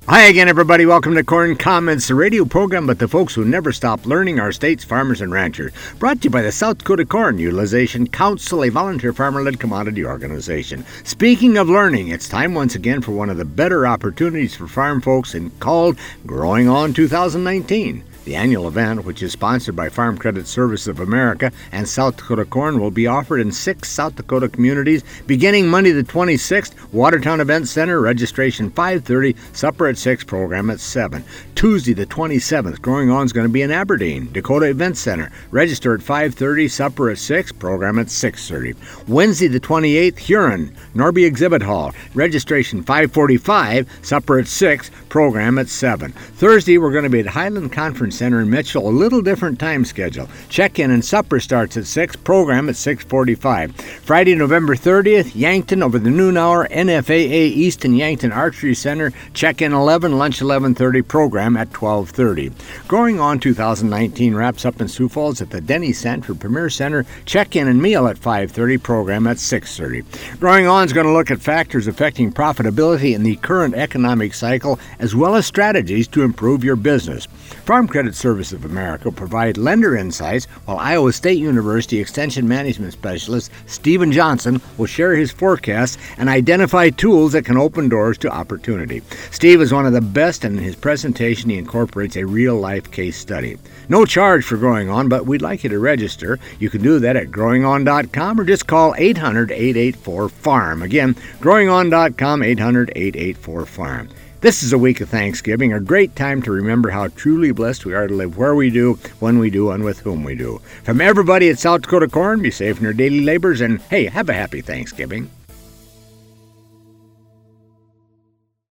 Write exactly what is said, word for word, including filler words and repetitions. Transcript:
Hi again, everybody. Welcome to Corn Comments, the radio program about the folks who never stop learning, our state's farmers and ranchers. Brought to you by the South Dakota Corn Utilization Council, a volunteer farmer-led commodity organization. Speaking of learning, it's time once again for one of the better opportunities for farm folks and called Growing On twenty nineteen. The annual event, which is sponsored by Farm Credit Service of America and South Dakota Corn, will be offered in six South Dakota communities beginning Monday the twenty-sixth, Watertown Event Center, registration five thirty, supper at six, program at seven. Tuesday the twenty-seventh, Growing On is going to be in Aberdeen, Dakota Event Center, register at five thirty, supper at six, program at six thirty. Wednesday the twenty-eighth, Huron, Norby Exhibit Hall, registration five forty-five, supper at six, program at seven. Thursday we're going to be at Highland Conference Center in Mitchell, a little different time schedule. Check-in and supper starts at six, program at six forty-five. Friday, November thirtieth, Yankton over the noon hour, N F A A East and Yankton Archery Center, check-in eleven, lunch eleven thirty, program at twelve thirty. Growing On twenty nineteen wraps up in Sioux Falls at the Denny Sanford Premier Center, check-in and meal at five thirty, program at six thirty. Growing On is going to look at factors affecting profitability in the current economic cycle, as well as strategies to improve your business. Farm Credit Service of America provide lender insights, while Iowa State University Extension Management Specialist Stephen Johnson will share his forecasts and identify tools that can open doors to opportunity. Steve is one of the best, and in his presentation he incorporates a real-life case study. No charge for Growing On, but we'd like you to register. You can do that at growing on dot com or just call eight hundred, eight eight four, farm. Again, growing on dot com, eight hundred, eight eight four, farm. This is a week of Thanksgiving, a great time to remember how truly blessed we are to live where we do, when we do, and with whom we do. From everybody at South Dakota Corn, be safe in your daily labors, and hey, have a happy Thanksgiving.